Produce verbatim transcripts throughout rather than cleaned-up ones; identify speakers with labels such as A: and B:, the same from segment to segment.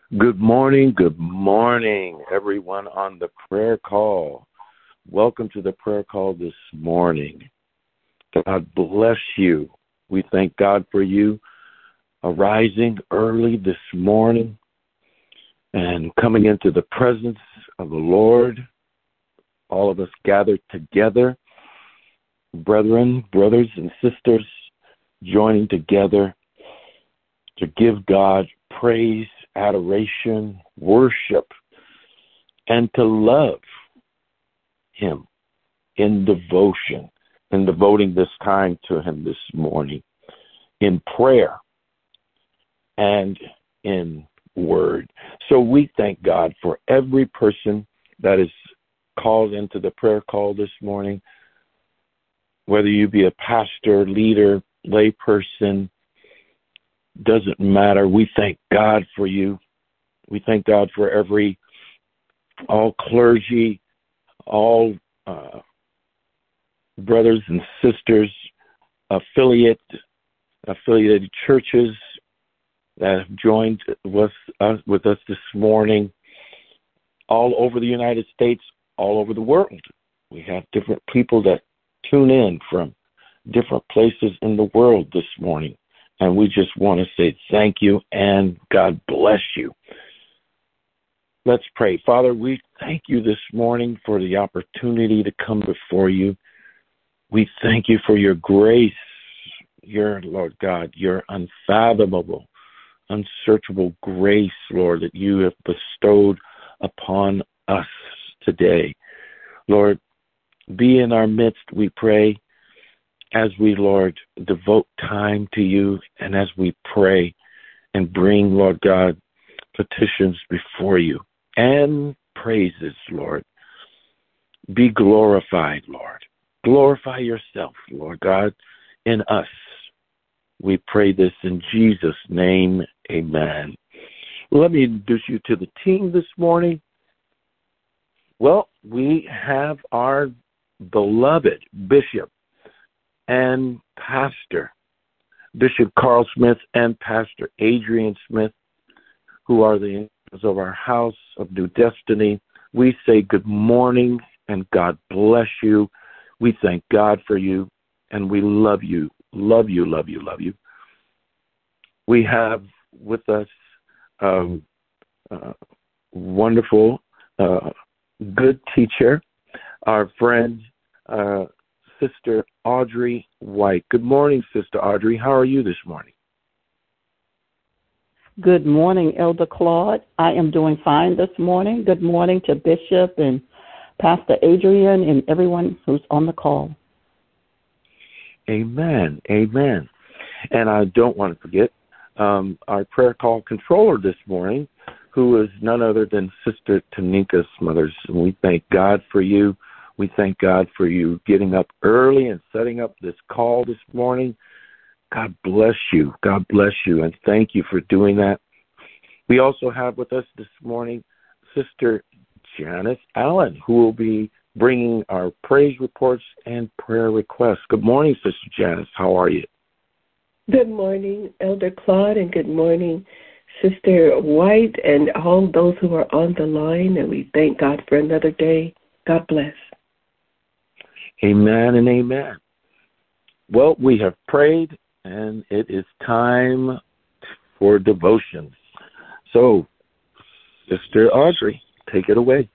A: Good morning, good morning, everyone on the prayer call. Welcome to the prayer call this morning. God bless you. We thank God for you arising early this morning and coming into the presence of the Lord. All of us gathered together, brethren, brothers, and sisters, joining together to give God praise, adoration, worship, and to love Him in devotion, and devoting this time to Him this morning in prayer and in word. So we thank God for every person that is called into the prayer call this morning, whether you be a pastor, leader, lay person, doesn't matter. We thank God for you. We thank God for every, all clergy, all uh, brothers and sisters, affiliate, affiliated churches that have joined with us, with us this morning, all over the United States, all over the world. We have different people that tune in from different places in the world this morning. And we just want to say thank you and God bless you. Let's pray. Father, we thank you this morning for the opportunity to come before you. We thank you for your grace, your, Lord God, your unfathomable, unsearchable grace, Lord, that you have bestowed upon us today. Lord, be in our midst, we pray, as we, Lord, devote time to you and as we pray and bring, Lord God, petitions before you and praises, Lord. Be glorified, Lord. Glorify yourself, Lord God, in us. We pray this in Jesus' name, amen. Let me introduce you to the team this morning. Well, we have our beloved Bishop and Pastor, Bishop Carl Smith and Pastor Adrian Smith, who are the angels of our house of New Destiny. We say good morning and God bless you. We thank God for you and we love you, love you, love you, love you. We have with us um, uh, wonderful, uh, good teacher, our friend, uh, Sister Audrey White. Good morning, Sister Audrey. How are you this morning?
B: Good morning, Elder Claude. I am doing fine this morning. Good morning to Bishop and Pastor Adrian and everyone who's on the call.
A: Amen. Amen. And I don't want to forget um, our prayer call controller this morning, who is none other than Sister Tanika Smothers. And we thank God for you. We thank God for you getting up early and setting up this call this morning. God bless you. God bless you. And thank you for doing that. We also have with us this morning Sister Janice Allen, who will be bringing our praise reports and prayer requests. Good morning, Sister Janice. How are you?
C: Good morning, Elder Claude, and good morning, Sister White, and all those who are on the line. And we thank God for another day. God bless.
A: Amen and amen. Well, we have prayed, and it is time for devotions. So, Sister Audrey, take it away.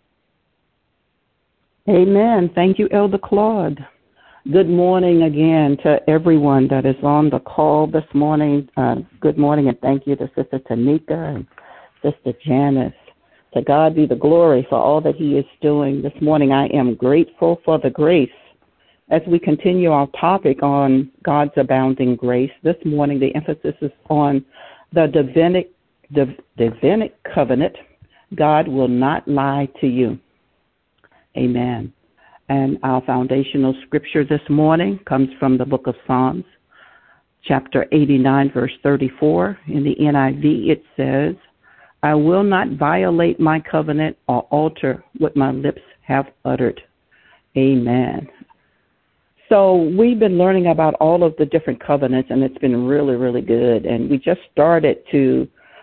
B: Amen. Thank you, Elder Claude. Good morning again to everyone that is on the call this morning. Uh, good morning, and thank you to Sister Tanika and Sister Janice. To God be the glory for all that He is doing. This morning I am grateful for the grace. As we continue our topic on God's abounding grace, this morning the emphasis is on the Davidic, the Davidic covenant. God will not lie to you. Amen. And our foundational scripture this morning comes from the book of Psalms, chapter eighty-nine, verse thirty-four. In the N I V, it says, I will not violate my covenant or alter what my lips have uttered. Amen. So we've been learning about all of the different covenants, and it's been really, really good. And we just started to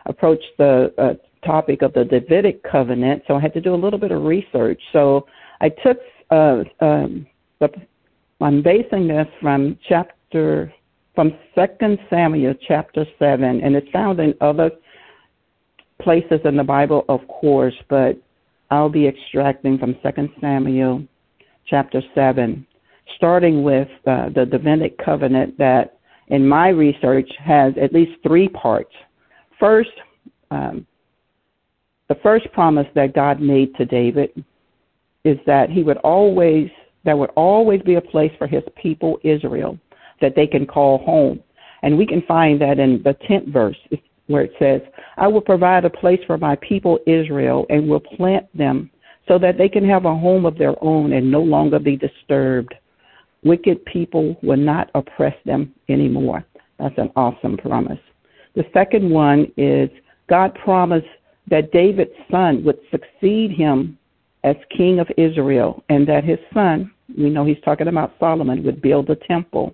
B: approach the uh, topic of the Davidic covenant, so I had to do a little bit of research. So I took, uh, um, the, I'm basing this from chapter, from Second Samuel chapter seven, and it's found in other places in the Bible, of course, but I'll be extracting from Second Samuel chapter seven, starting with uh, the Davidic covenant that, in my research, has at least three parts. First, um, the first promise that God made to David is that he would always, there would always be a place for his people, Israel, that they can call home. And we can find that in the tenth verse, where it says, I will provide a place for my people, Israel, and will plant them so that they can have a home of their own and no longer be disturbed. Wicked people will not oppress them anymore. That's an awesome promise. The second one is God promised that David's son would succeed him as king of Israel, and that his son, we know he's talking about Solomon, would build a temple.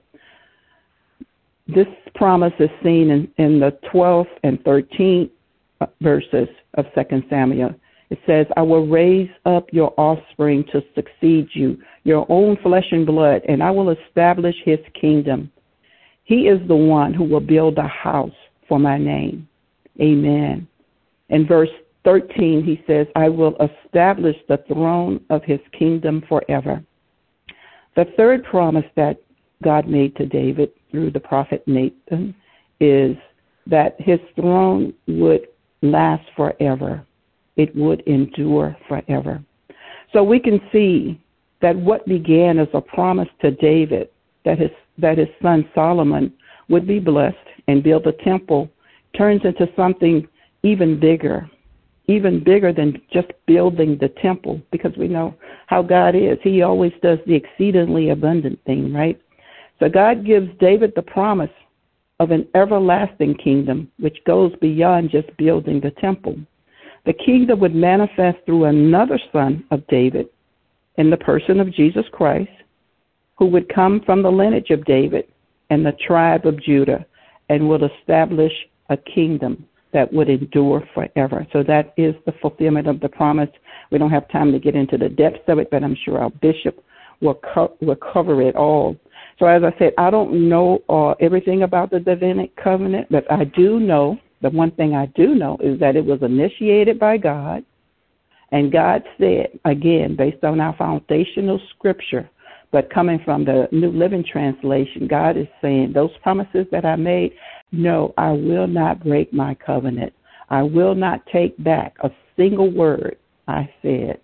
B: This promise is seen in, in the twelfth and thirteenth verses of Second Samuel. It says, I will raise up your offspring to succeed you, your own flesh and blood, and I will establish his kingdom. He is the one who will build a house for my name. Amen. In verse thirteen, he says, I will establish the throne of his kingdom forever. The third promise that God made to David through the prophet Nathan is that his throne would last forever. It would endure forever. So we can see that what began as a promise to David that his that his son Solomon would be blessed and build a temple turns into something even bigger, even bigger than just building the temple, because we know how God is. He always does the exceedingly abundant thing, right? So God gives David the promise of an everlasting kingdom, which goes beyond just building the temple. The kingdom would manifest through another son of David in the person of Jesus Christ, who would come from the lineage of David and the tribe of Judah and would establish a kingdom that would endure forever. So that is the fulfillment of the promise. We don't have time to get into the depths of it, but I'm sure our bishop will, co- will cover it all. So as I said, I don't know uh, everything about the Davidic covenant, but I do know, the one thing I do know is that it was initiated by God, and God said, again, based on our foundational scripture, but coming from the New Living Translation, God is saying, those promises that I made, no, I will not break my covenant. I will not take back a single word I said.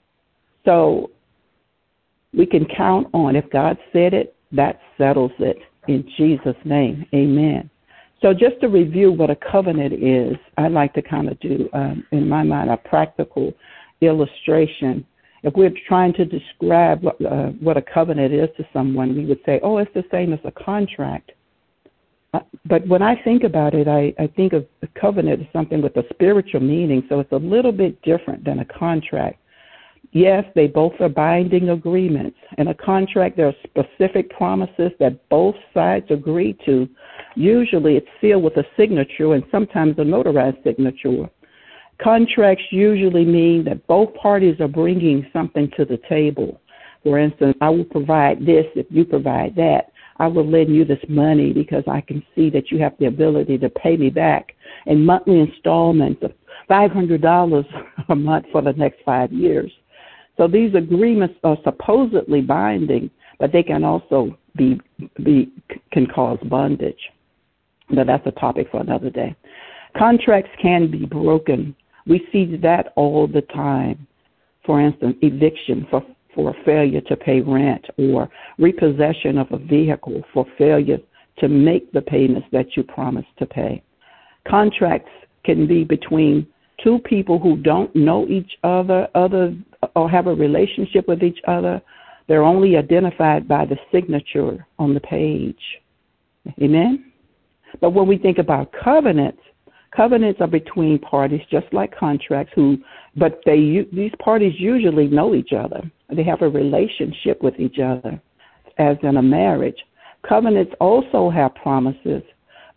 B: So we can count on, if God said it, that settles it in Jesus' name. Amen. So just to review what a covenant is, I'd like to kind of do, um, in my mind, a practical illustration. If we're trying to describe what, uh, what a covenant is to someone, we would say, oh, it's the same as a contract. Uh, but when I think about it, I, I think of a covenant as something with a spiritual meaning, so it's a little bit different than a contract. Yes, they both are binding agreements. In a contract, there are specific promises that both sides agree to. Usually it's sealed with a signature and sometimes a notarized signature. Contracts usually mean that both parties are bringing something to the table. For instance, I will provide this if you provide that. I will lend you this money because I can see that you have the ability to pay me back in monthly installments of five hundred dollars a month for the next five years. So these agreements are supposedly binding, but they can also be, be can cause bondage. But that's a topic for another day. Contracts can be broken. We see that all the time. For instance, eviction for, for failure to pay rent, or repossession of a vehicle for failure to make the payments that you promised to pay. Contracts can be between two people who don't know each other, other or have a relationship with each other. They're only identified by the signature on the page. Amen? But when we think about covenants, covenants are between parties just like contracts, who, but they these parties usually know each other. They have a relationship with each other, as in a marriage. Covenants also have promises,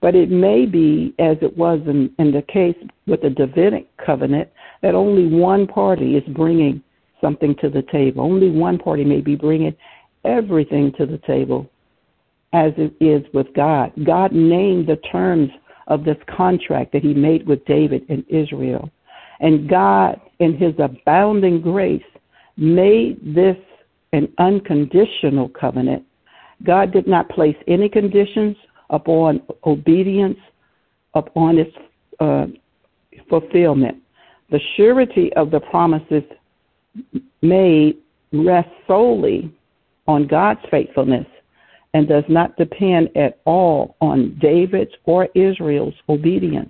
B: But it may be, as it was in, in the case with the Davidic covenant, that only one party is bringing something to the table. Only one party may be bringing everything to the table, as it is with God. God named the terms of this contract that he made with David and Israel. And God, in his abounding grace, made this an unconditional covenant. God did not place any conditions upon obedience, upon its uh, fulfillment. The surety of the promises made rests solely on God's faithfulness and does not depend at all on David's or Israel's obedience.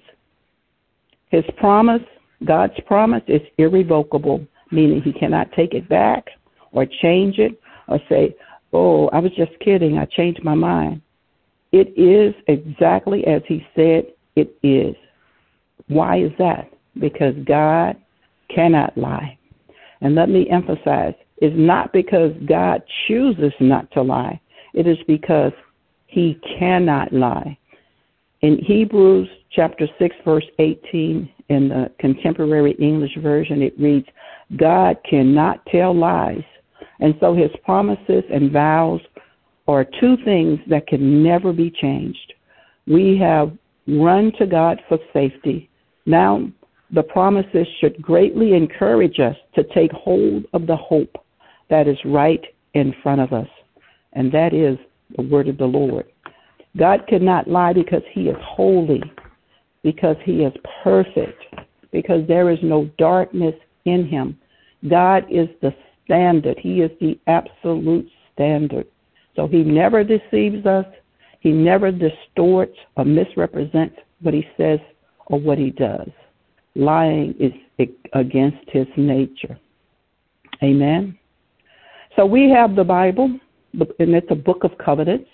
B: His promise, God's promise, is irrevocable, meaning he cannot take it back or change it or say, oh, I was just kidding, I changed my mind. It is exactly as he said it is. Why is that? Because God cannot lie. And let me emphasize, it's not because God chooses not to lie. It is because he cannot lie. In Hebrews chapter six, verse eighteen, in the Contemporary English Version, it reads, God cannot tell lies. And so his promises and vows are two things that can never be changed. We have run to God for safety. Now, the promises should greatly encourage us to take hold of the hope that is right in front of us, and that is the word of the Lord. God cannot lie because he is holy, because he is perfect, because there is no darkness in him. God is the standard. He is the absolute standard. So he never deceives us. He never distorts or misrepresents what he says or what he does. Lying is against his nature. Amen. So we have the Bible, and it's a book of covenants.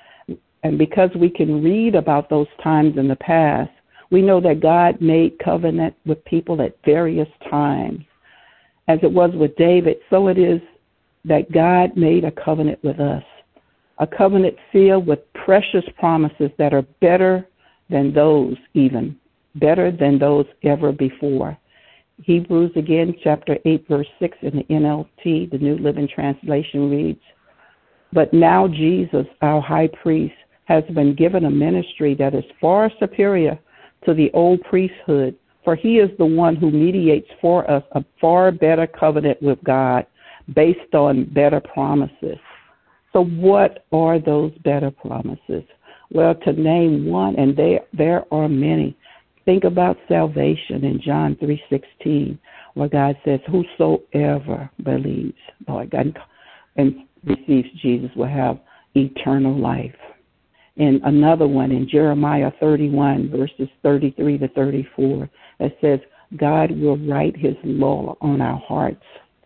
B: And because we can read about those times in the past, we know that God made covenant with people at various times. As it was with David, so it is that God made a covenant with us, a covenant filled with precious promises that are better than those even, better than those ever before. Hebrews again, chapter eight, verse six in the N L T, the New Living Translation reads, but now Jesus, our high priest, has been given a ministry that is far superior to the old priesthood, for he is the one who mediates for us a far better covenant with God based on better promises. So what are those better promises? Well, to name one, and there, there are many. Think about salvation in John three sixteen, where God says, whosoever believes, Lord God, and receives Jesus will have eternal life. And another one in Jeremiah thirty-one, verses thirty-three to thirty-four, that says, God will write his law on our hearts,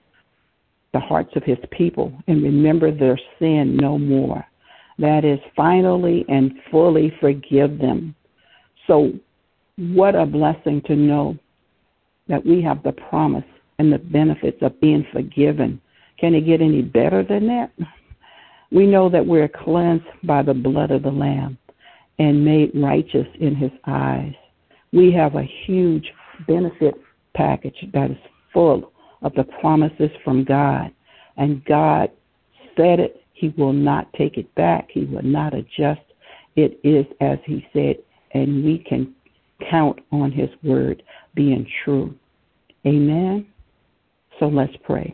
B: the hearts of his people, and remember their sin no more. That is, finally and fully forgive them. So what a blessing to know that we have the promise and the benefits of being forgiven. Can it get any better than that? We know that we're cleansed by the blood of the Lamb and made righteous in his eyes. We have a huge benefit package that is full of the promises from God. And God said it. He will not take it back. He will not adjust. It is as he said, and we can count on his word being true. Amen. So let's pray.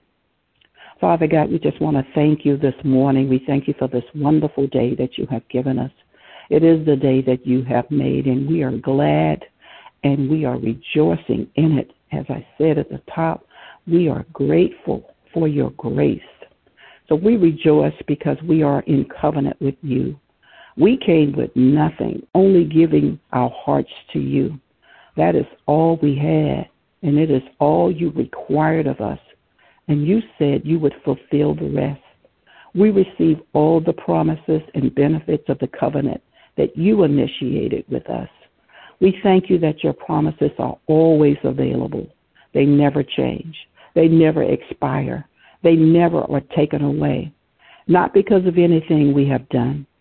B: Father God, we just want to thank you this morning. We thank you for this wonderful day that you have given us. It is the day that you have made, and we are glad and we are rejoicing in it. As I said at the top, we are grateful for your grace. So we rejoice because we are in covenant with you. We came with nothing, only giving our hearts to you. That is all we had, and it is all you required of us. And you said you would fulfill the rest. We receive all the promises and benefits of the covenant that you initiated with us. We thank you that your promises are always available. They never change. They never expire. They never are taken away, not because of anything we have done.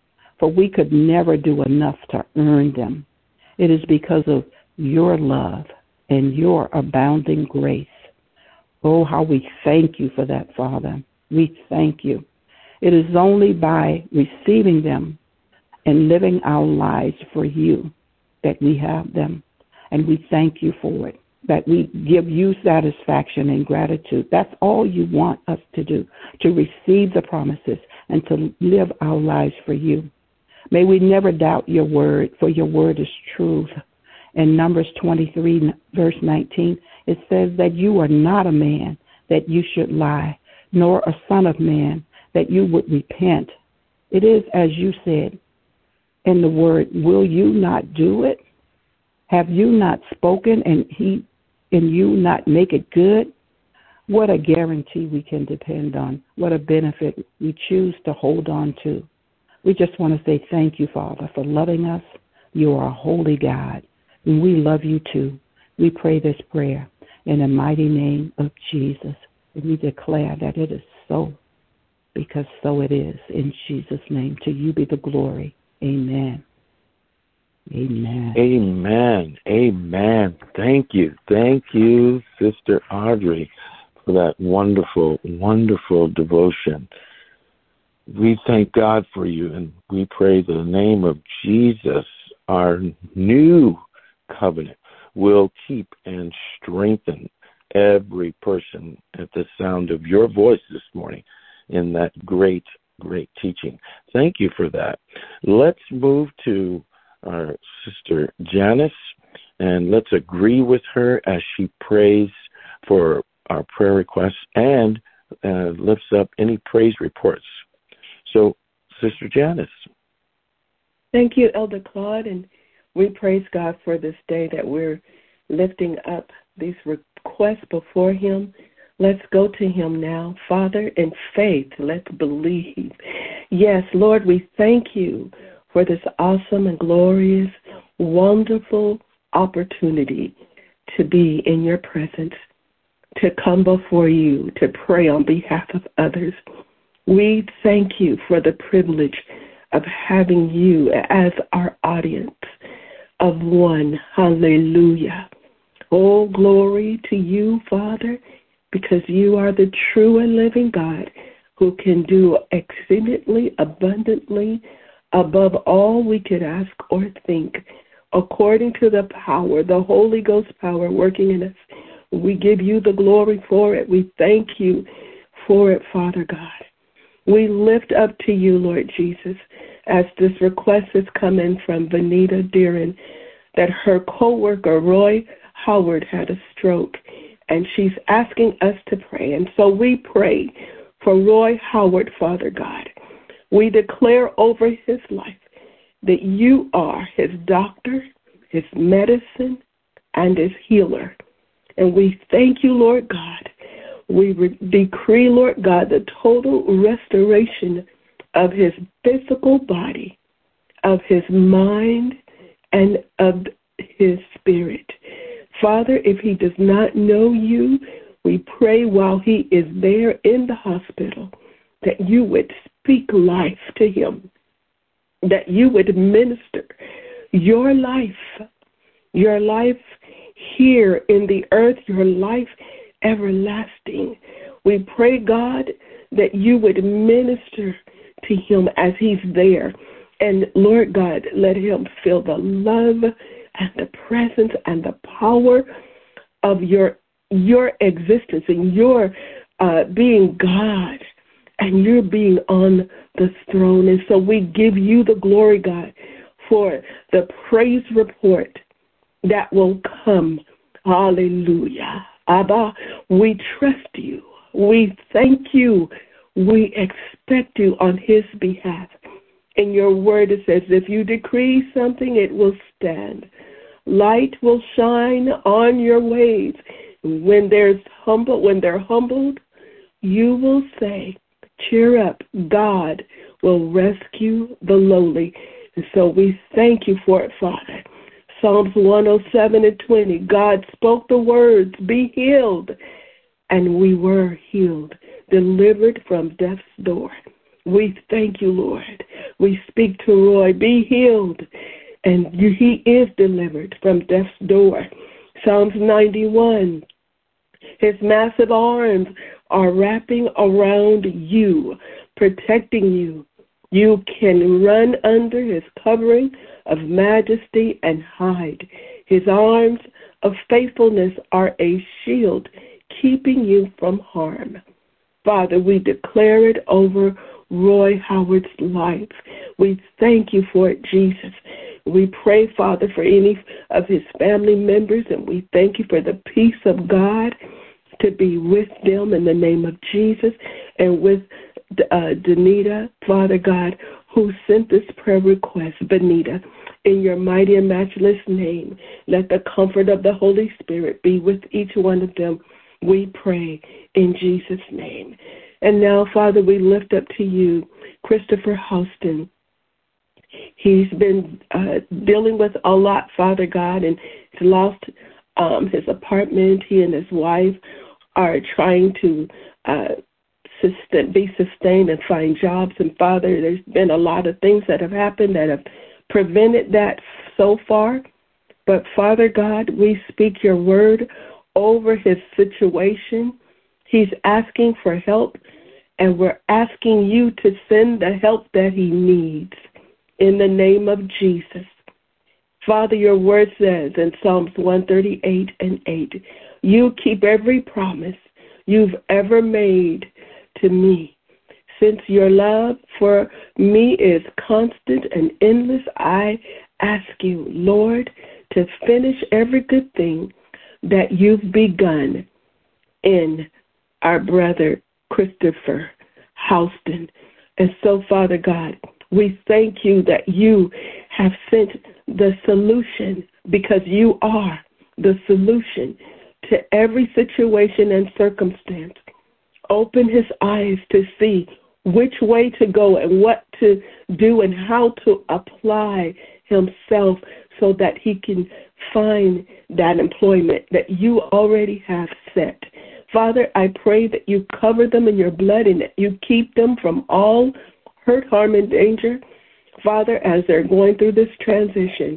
B: for we could never do enough to earn them. It is because of your love and your abounding grace. Oh, how we thank you for that, Father. We thank you. It is only by receiving them and living our lives for you that we have them. And we thank you for it, that we give you satisfaction and gratitude. That's all you want us to do, to receive the promises and to live our lives for you. May we never doubt your word, for your word is truth. In Numbers twenty-three, verse nineteen, it says that you are not a man that you should lie, nor a son of man that you would repent. It is as you said in the word, will you not do it? Have you not spoken and he and you not make it good? What a guarantee we can depend on. What a benefit we choose to hold on to. We just want to say thank you, Father, for loving us. You are a holy God, and we love you too. We pray this prayer in the mighty name of Jesus, and we declare that it is so, because so it is. In Jesus' name, to you be the glory. Amen. Amen.
A: Amen. Amen. Thank you. Thank you, Sister Audrey, for that wonderful, wonderful devotion. We thank God for you, and we pray the name of Jesus, our new covenant, will keep and strengthen every person at the sound of your voice this morning in that great, great teaching. Thank you for that. Let's move to our sister Janice, and let's agree with her as she prays for our prayer requests and uh, lifts up any praise reports. So, Sister Janice.
C: Thank you, Elder Claude, and we praise God for this day that we're lifting up these requests before him. Let's go to him now. Father, in faith, let's believe. Yes, Lord, we thank you for this awesome and glorious, wonderful opportunity to be in your presence, to come before you, to pray on behalf of others. We thank you for the privilege of having you as our audience of one. Hallelujah. Oh, glory to you, Father, because you are the true and living God who can do exceedingly abundantly above all we could ask or think, according to the power, the Holy Ghost power working in us. We give you the glory for it. We thank you for it, Father God. We lift up to you, Lord Jesus, as this request has come in from Vanita Deeren, that her co-worker, Roy Howard, had a stroke, and she's asking us to pray. And so we pray for Roy Howard, Father God. We declare over his life that you are his doctor, his medicine, and his healer. And we thank you, Lord God. We re- decree, Lord God, the total restoration of his physical body, of his mind, and of his spirit. Father, if he does not know you, we pray while he is there in the hospital that you would speak life to him, that you would minister your life, your life here in the earth, your life everlasting. We pray, God, that you would minister to him as he's there. And Lord God, let him feel the love and the presence and the power of your your existence and your uh, being God and your being on the throne. And so we give you the glory, God, for the praise report that will come. Hallelujah. Abba, we trust you. We thank you. We expect you on his behalf. In your word it says, if you decree something, it will stand. Light will shine on your ways. When there's humble, when they're humbled, you will say, cheer up, God will rescue the lowly. And so we thank you for it, Father. Psalms one oh seven and twenty, God spoke the words, be healed, and we were healed, delivered from death's door. We thank you, Lord, We speak to Roy, be healed, and he is delivered from death's door. Psalms ninety-one, his massive arms are wrapping around you, protecting you. You can run under his covering of majesty and hide. His arms of faithfulness are a shield, keeping you from harm. Father, we declare it over Roy Howard's life. We thank you for it, Jesus. We pray, Father, for any of his family members, and we thank you for the peace of God to be with them in the name of Jesus, and with uh, Danita, Father God, who sent this prayer request, Benita. In your mighty and matchless name, let the comfort of the Holy Spirit be with each one of them. We pray in Jesus' name. And now, Father, we lift up to you Christopher Houston. He's been uh, dealing with a lot, Father God, and he's lost um, his apartment. He and his wife are trying to uh, sustain, be sustained and find jobs. And, Father, there's been a lot of things that have happened that have prevented that so far. But, Father God, we speak your word over his situation. He's asking for help, and we're asking you to send the help that he needs in the name of Jesus. Father, your word says in Psalms one thirty-eight and eight, you keep every promise you've ever made to me. Since your love for me is constant and endless, I ask you, Lord, to finish every good thing that you've begun in our brother Christopher Houston. And so, Father God, we thank you that you have sent the solution, because you are the solution to every situation and circumstance. Open his eyes to see which way to go and what to do and how to apply himself so that he can find that employment that you already have set. Father, I pray that you cover them in your blood and that you keep them from all hurt, harm, and danger. Father, as they're going through this transition,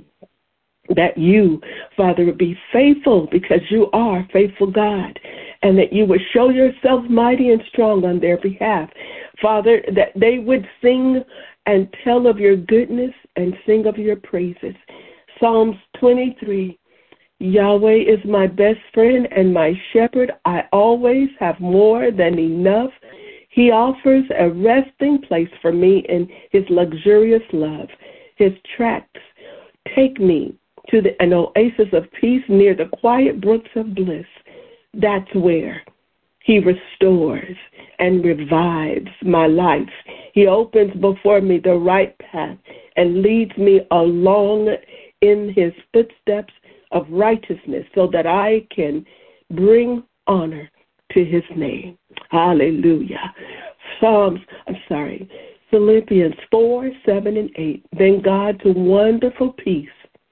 C: that you, Father, would be faithful, because you are faithful God, and that you would show yourself mighty and strong on their behalf. Father, that they would sing and tell of your goodness and sing of your praises. Psalms twenty-three, Yahweh is my best friend and my shepherd. I always have more than enough. He offers a resting place for me in his luxurious love. His tracks take me to the, an oasis of peace near the quiet brooks of bliss. That's where he restores and revives my life. He opens before me the right path and leads me along in his footsteps of righteousness so that I can bring honor to his name. Hallelujah. Psalms, I'm sorry, Philippians four, seven, and eight. Then God's wonderful peace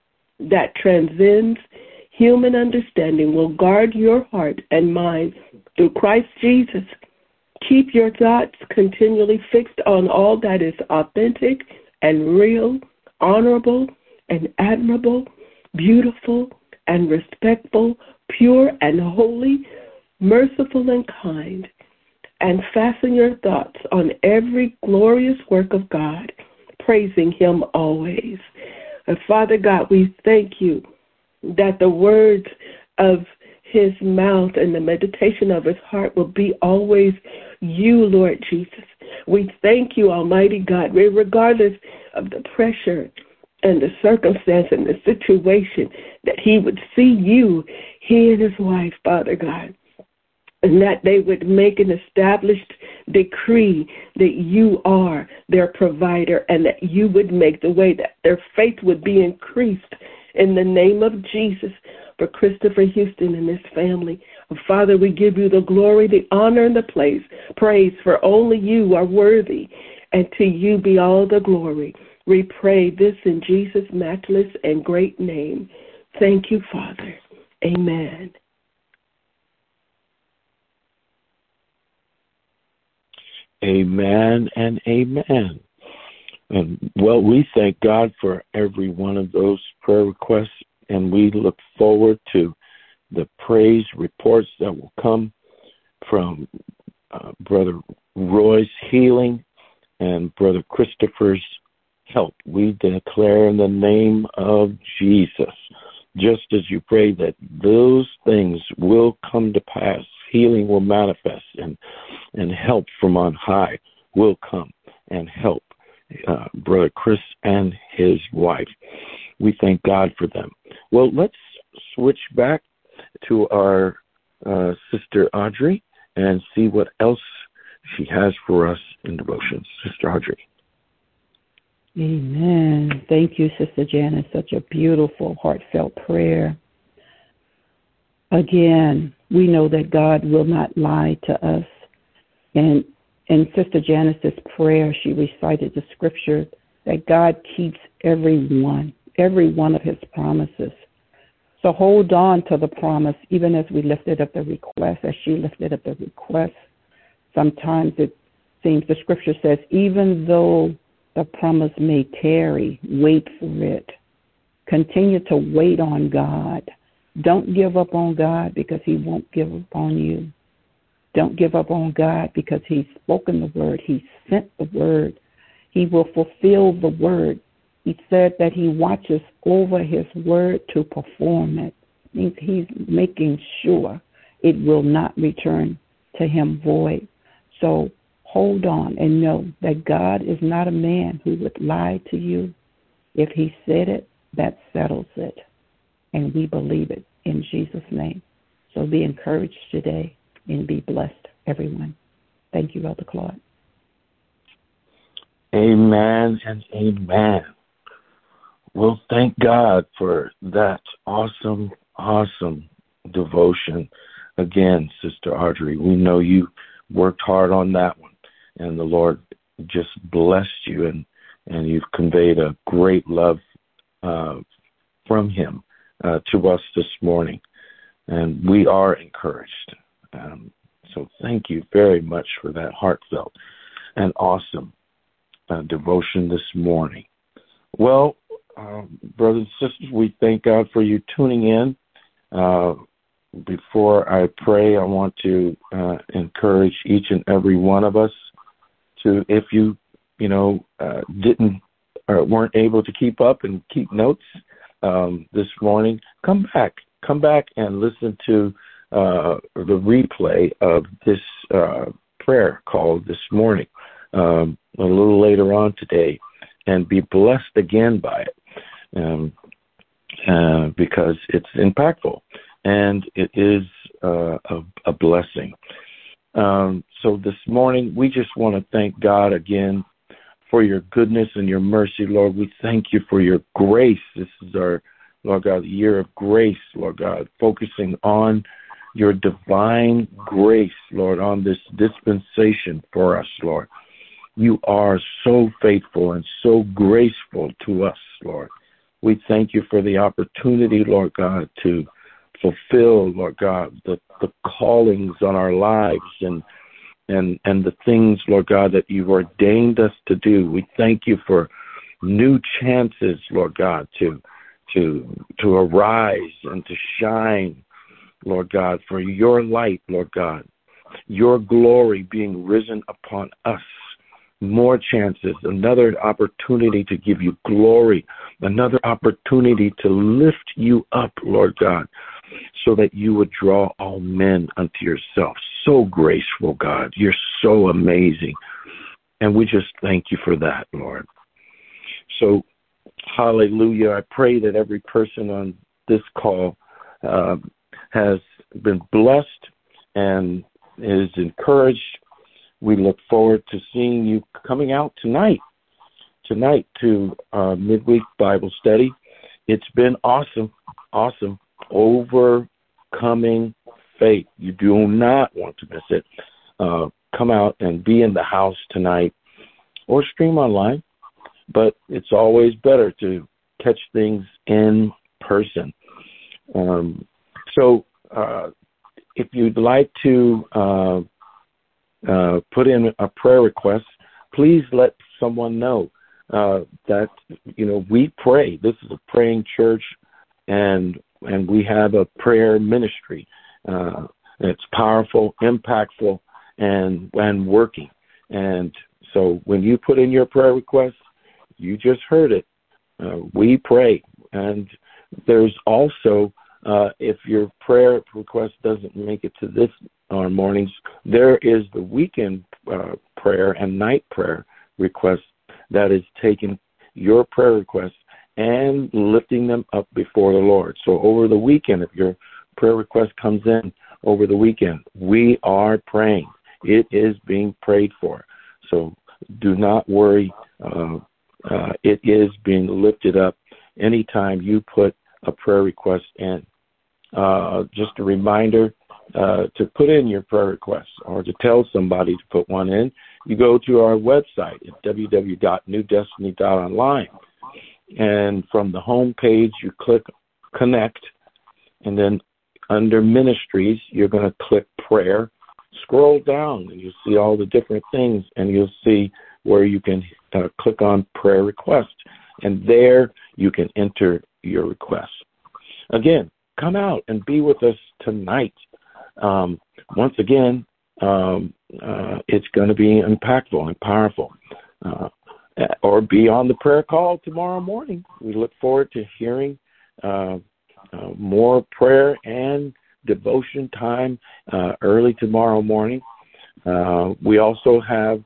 C: that transcends human understanding will guard your heart and mind through Christ Jesus. Keep your thoughts continually fixed on all that is authentic and real, honorable and admirable, beautiful and respectful, pure and holy, merciful and kind. And fasten your thoughts on every glorious work of God, praising him always. And Father God, we thank you that the words of his mouth and the meditation of his heart will be always you, Lord Jesus. We thank you, Almighty God, regardless of the pressure and the circumstance and the situation, that he would see you, he and his wife, Father God, and that they would make an established decree that you are their provider, and that you would make the way that their faith would be increased in the name of Jesus for Christopher Houston and his family. Father, we give you the glory, the honor, and the praise, praise for only you are worthy, and to you be all the glory. We pray this in Jesus' matchless and great name. Thank you, Father. Amen.
A: Amen and amen. And, well, we thank God for every one of those prayer requests, and we look forward to the praise reports that will come from uh, Brother Roy's healing and Brother Christopher's help. We declare in the name of Jesus, just as you pray, that those things will come to pass. Healing will manifest, and, and help from on high will come and help uh, Brother Chris and his wife. We thank God for them. Well, let's switch back to our uh, Sister Audrey and see what else she has for us in devotions. Sister Audrey.
B: Amen. Thank you, Sister Janice. Such a beautiful, heartfelt prayer. Again, we know that God will not lie to us. And in Sister Janice's prayer, she recited the scripture that God keeps every one, every one of his promises. So hold on to the promise, even as we lifted up the request, as she lifted up the request. Sometimes it seems the scripture says, even though the promise may tarry, wait for it. Continue to wait on God. Don't give up on God, because he won't give up on you. Don't give up on God, because he's spoken the word. He sent the word. He will fulfill the word. He said that he watches over his word to perform it. It means he's making sure it will not return to him void. So hold on and know that God is not a man who would lie to you. If he said it, that settles it. And we believe it in Jesus' name. So be encouraged today and be blessed, everyone. Thank you, Elder Claude.
A: Amen and amen. Well, thank God for that awesome, awesome devotion. Again, Sister Audrey, we know you worked hard on that one, and the Lord just blessed you, and, and you've conveyed a great love uh, from him uh, to us this morning, and we are encouraged. Um, so thank you very much for that heartfelt and awesome uh, devotion this morning. Well, uh, brothers and sisters, we thank God for you tuning in. Uh, before I pray, I want to uh, encourage each and every one of us to, if you, you know, uh, didn't or weren't able to keep up and keep notes um, this morning, come back. Come back and listen to uh, the replay of this uh, prayer call this morning um, a little later on today, and be blessed again by it um, uh, because it's impactful and it is uh, a, a blessing. Um, so this morning, we just want to thank God again for your goodness and your mercy, Lord. We thank you for your grace. This is our, Lord God, year of grace, Lord God, focusing on your divine grace, Lord, on this dispensation for us, Lord. You are so faithful and so graceful to us, Lord. We thank you for the opportunity, Lord God, to fulfill, Lord God, the, the callings on our lives and and and the things, Lord God, that you've ordained us to do. We thank you for new chances, Lord God, to to to arise and to shine, Lord God, for your light, Lord God, your glory being risen upon us. More chances, another opportunity to give you glory, another opportunity to lift you up, Lord God, so that you would draw all men unto yourself. So graceful, God. You're so amazing. And we just thank you for that, Lord. So, hallelujah. I pray that every person on this call uh, has been blessed and is encouraged. We look forward to seeing you coming out tonight, tonight to uh, midweek Bible study. It's been awesome, awesome. Overcoming faith. You do not want to miss it. Uh, come out and be in the house tonight or stream online, but it's always better to catch things in person. Um, so uh, if you'd like to uh, uh, put in a prayer request, please let someone know. uh, that, you know, we pray. This is a praying church, and and we have a prayer ministry. Uh, it's powerful, impactful, and and working. And so when you put in your prayer request, you just heard it. Uh, we pray. And there's also, uh, if your prayer request doesn't make it to this our mornings, there is the weekend uh, prayer and night prayer request that is taking your prayer requests and lifting them up before the Lord. So over the weekend, if your prayer request comes in over the weekend, we are praying. It is being prayed for. So do not worry. Uh, uh, it is being lifted up anytime you put a prayer request in. Uh, just a reminder uh, to put in your prayer requests or to tell somebody to put one in. You go to our website at w w w dot new destiny dot online. And from the home page, you click Connect. And then under Ministries, you're going to click Prayer. Scroll down and you'll see all the different things, and you'll see where you can uh, click on Prayer Request. And there you can enter your request. Again, come out and be with us tonight. Um, once again, um, uh, it's going to be impactful and powerful. Uh, or be on the prayer call tomorrow morning. We look forward to hearing uh, uh, more prayer and devotion time uh, early tomorrow morning. Uh, we also have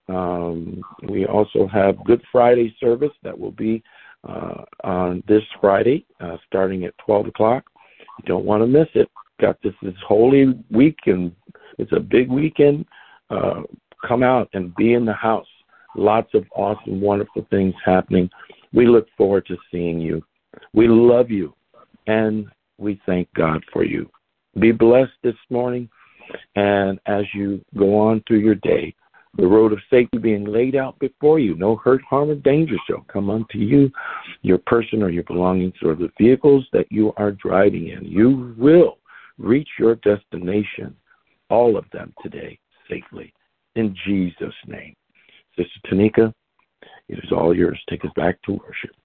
A: um, we also have Good Friday service that will be uh, on this Friday, uh, starting at twelve o'clock. You don't want to miss it. Got this this Holy Week, and it's a big weekend. Uh, come out and be in the house. Lots of awesome, wonderful things happening. We look forward to seeing you. We love you, and we thank God for you. Be blessed this morning, and as you go on through your day, the road of safety being laid out before you. No hurt, harm, or danger shall come unto you, your person or your belongings, or the vehicles that you are driving in. You will reach your destination, all of them today, safely. In Jesus' name. Sister Tanika, it is all yours. Take us back to worship.